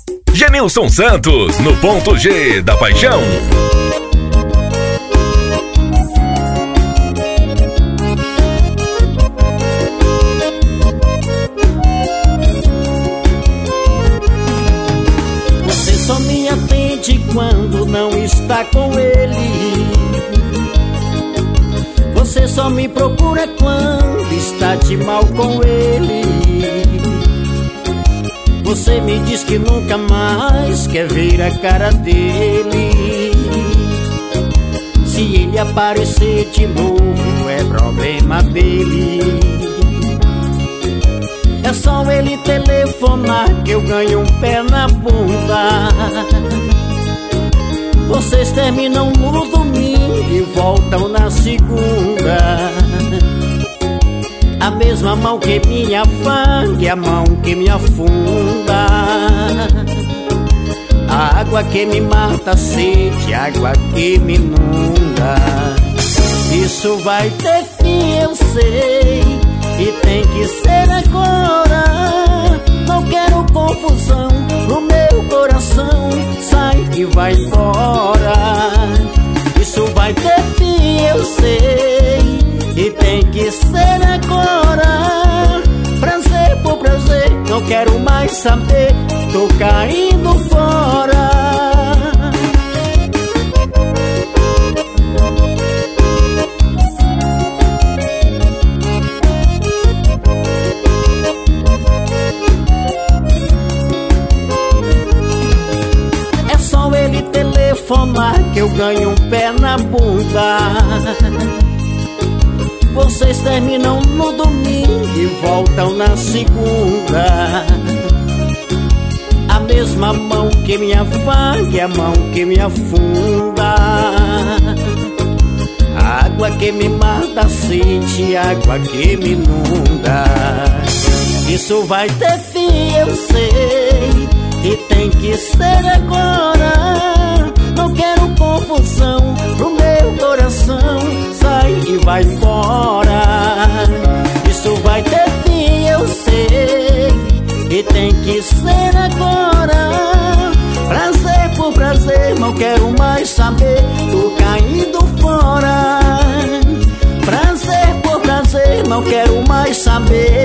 Genilson Santos, no ponto G da paixão. Você só me atende quando não está com ele. Você só me procura quando está de mal com ele. Você me diz que nunca mais quer ver a cara dele. Se ele aparecer de novo é problema dele. É só ele telefonar que eu ganho um pé na bunda. Vocês terminam no domingo e voltam na segunda. A mesma mão que me afaga e a mão que me afunda. A água que me mata a sede, a água que me inunda. Isso vai ter fim, eu sei, e tem que ser agora. Não quero confusão no meu coração. Sai e vai embora. Isso vai ter fim, eu sei, e tem que ser agora. Prazer por prazer, não quero mais saber. Tô caindo fora. É só ele telefonar que eu ganho um pé na bunda. Vocês terminam no domingo e voltam na segunda. A mesma mão que me afaga e a mão que me afunda. A água que me mata a sede, a água que me inunda. Isso vai ter fim, eu sei, e tem que ser agora. Não quero confusão pro meu coração. Sai e vai embora. Isso vai ter fim, eu sei, e tem que ser agora. Prazer por prazer, não quero mais saber. Tô caindo fora. Prazer por prazer, não quero mais saber.